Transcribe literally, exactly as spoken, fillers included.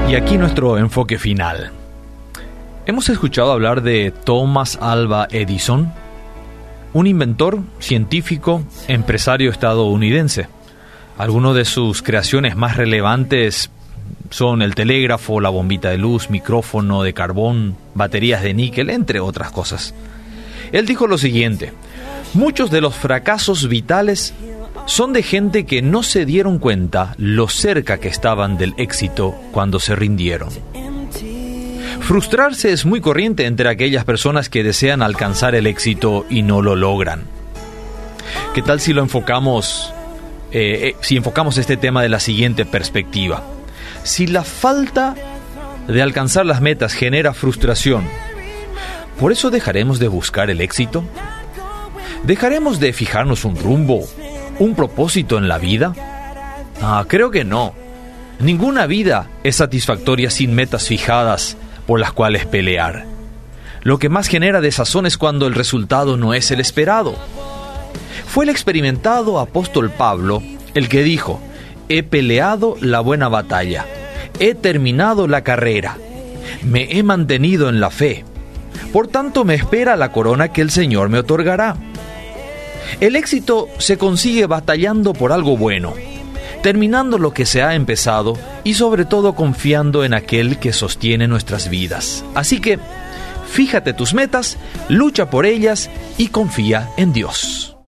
Y aquí nuestro enfoque final. Hemos escuchado hablar de Thomas Alva Edison, un inventor, científico, empresario estadounidense. Algunas de sus creaciones más relevantes son el telégrafo, la bombita de luz, micrófono de carbón, baterías de níquel, entre otras cosas. Él dijo lo siguiente: muchos de los fracasos vitales son de gente que no se dieron cuenta lo cerca que estaban del éxito cuando se rindieron. Frustrarse es muy corriente entre aquellas personas que desean alcanzar el éxito y no lo logran. ¿Qué tal si lo enfocamos, eh, si enfocamos este tema de la siguiente perspectiva? Si la falta de alcanzar las metas genera frustración, ¿por eso dejaremos de buscar el éxito? ¿Dejaremos de fijarnos un rumbo, un propósito en la vida? Ah, creo que no. Ninguna vida es satisfactoria sin metas fijadas por las cuales pelear. Lo que más genera desazón es cuando el resultado no es el esperado. Fue el experimentado apóstol Pablo el que dijo: he peleado la buena batalla, he terminado la carrera, me he mantenido en la fe, por tanto me espera la corona que el Señor me otorgará. El éxito se consigue batallando por algo bueno, terminando lo que se ha empezado y sobre todo confiando en aquel que sostiene nuestras vidas. Así que, fíjate tus metas, lucha por ellas y confía en Dios.